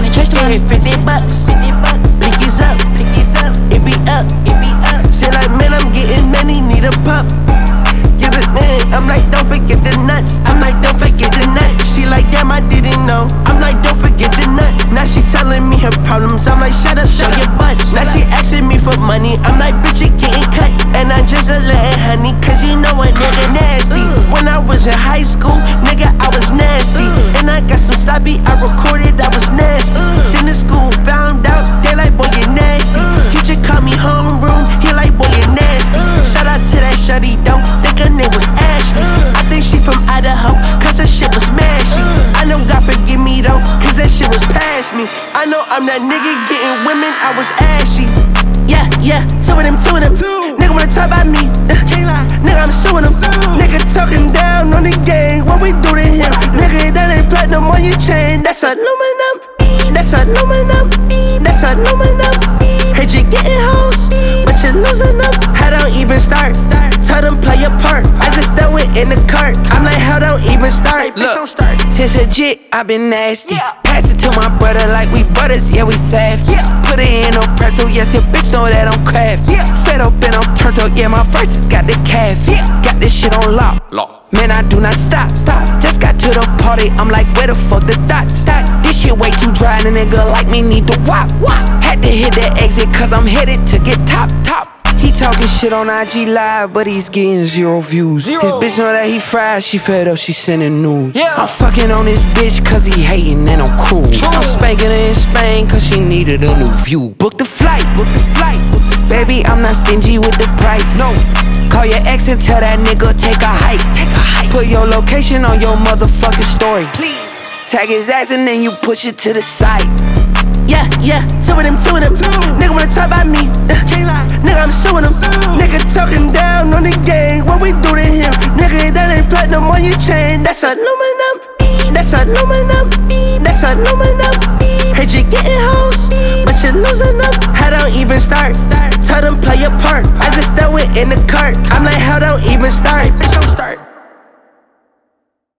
can chase the money. $50. Blickies up. It be up. Shit like, man, I'm getting money, need a pup. Give it, man. I'm like, don't forget the nuts. I'm like, don't forget the nuts. She like, damn, I didn't know. I'm like, don't forget the nuts. Now she telling me her problems. I'm like, shut up, show your butt. Now she asking me for money. I'm like, bitch, you getting cut. And I'm just a little honey, cause you know a nigga nasty. When I was in high school, nigga, I was nasty. And I got some sloppy, I recorded, I was nasty. Then the school found out, they like, boy, you nasty. Teacher called me homeroom, he like, boy, you nasty. Shout out to that shawty, don't think her name was Ashley. I think she from Idaho, cause her shit was mashy. I know God forgive me though, cause that shit was past me. I know I'm that nigga getting women, I was ashy. Yeah, two of them. Nigga wanna talk about me, nigga, I'm suing him. Nigga talking down on the gang, what we do to him? Nigga, that ain't platinum on your chain, that's aluminum. Heard you getting hoes, but you're losing them. How don't even start? Tell them play your part. I just throw it in the cart. I'm like, how don't even start? Look, since a jit, I been nasty. Pass it to my brother like we brothers, yeah, we savage. Put it in a pretzel, yes, your bitch know that I'm craft. Fed up and I'm turned up, yeah, my verses got the calf. Got this shit on lock. Man, I do not stop. Just got to the party, I'm like, where the fuck the dots? This shit way too dry, and a nigga like me need to wop. Had to hit that exit, cause I'm headed to get top. He talking shit on IG Live, but he's getting 0 views. His bitch know that he fried, she fed up, she sending nudes. I'm fucking on this bitch cause he hating and I'm cool. I'm spanking her in Spain cause she needed a new view. Book the flight. Baby, I'm not stingy with the price. No. Call your ex and tell that nigga take a hike. Put your location on your motherfucking story. Please. Tag his ass and then you push it to the side. Yeah, two of them. Nigga wanna talk about me, nigga, I'm suing him. Nigga talking down on the gang, what we do to him? Nigga, that ain't platinum on your chain, that's aluminum. Heard you getting hoes, but you're losing them. How don't even start? Tell them play your part. I just throw it in the cart. I'm like, how don't even start? Bitch, don't start.